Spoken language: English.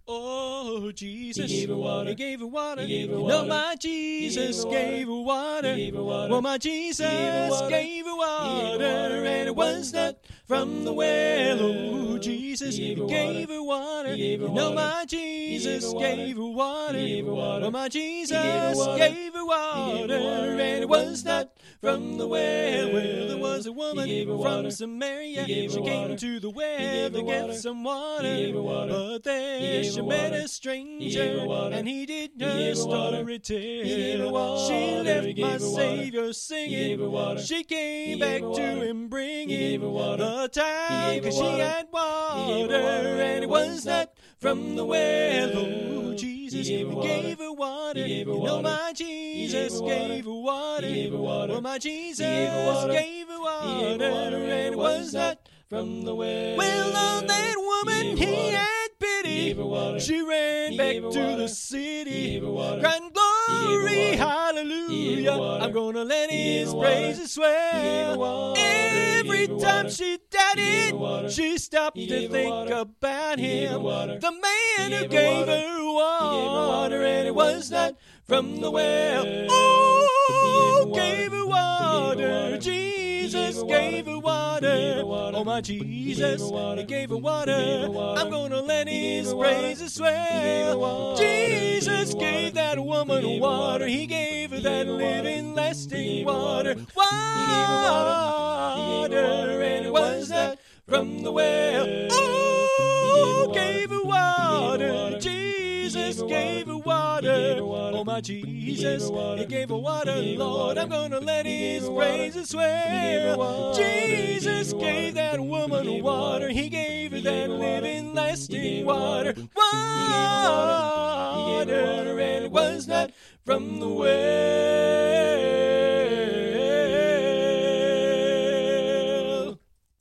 Oh, Jesus, He gave her water. He gave her water. He gave her You water. know my Jesus He gave her gave her water. He gave her water. Well, my He Jesus gave her water. gave her He gave her water, water. and it was not from the well. Oh, Jesus He gave her gave her water. He gave her You know water. my Jesus water. gave her water. He gave her water. Well, my He Jesus gave her water. gave her He water, gave her water. and it was not from the well. Well, there was a He woman gave her from water. Samaria. He gave She her came water. to the He well gave to her get water. some He water. gave her water. But there He gave she her met water. a He stranger, gave her water. and he did He her gave her water. story tell. He gave her water. She He left gave my her water. Savior He singing. gave her water. She He came gave back her to water. him bringing He gave her water. the time, He gave her 'cause she water. had He gave her water, water. and it was not from the well. Oh, Jesus, He gave her water. gave her water. He gave her You know water. my Jesus gave her water. He gave her water. Well, my Jesus He gave her water. gave her He water, gave her water, and it was not from the well. well, on that woman He gave her he water. had He pity. gave her water. She ran He back gave her to water. the He city, gave her water. crying He gave her glory, water. hallelujah. He gave her water. I'm gonna let He gave his her water. praises He gave her swell. water. Every He gave her time water. she He gave her did water. it, she stopped He to gave her think water. about He gave her him, water. the man He who gave her gave water. her He gave her water, water, and it was not from the well. He Oh, gave gave her her water. He gave her water. water. Jesus He gave her water. He gave her water. Oh, my He gave Jesus, her water. He gave her He water. gave her water. I'm gonna let He gave His her water. praises He gave her swell. water. Jesus He gave her gave water. that He woman gave her water. water. He gave her He that gave her water. living, He lasting gave her water. water. He gave her water. He gave her water. And it was not from the well. Oh, gave her water. Jesus gave her water. Oh, my Jesus, He gave her water, Lord. I'm gonna let His praises swell. Jesus gave that woman water. He gave her that living, lasting water. Water, and it was not from the well.